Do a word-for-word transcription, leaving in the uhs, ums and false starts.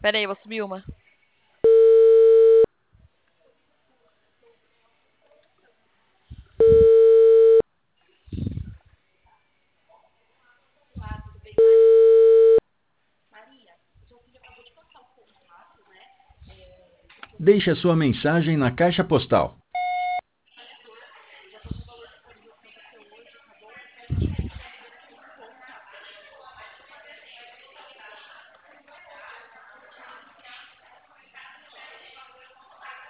Pera aí, eu vou subir uma. Deixe a sua mensagem na caixa postal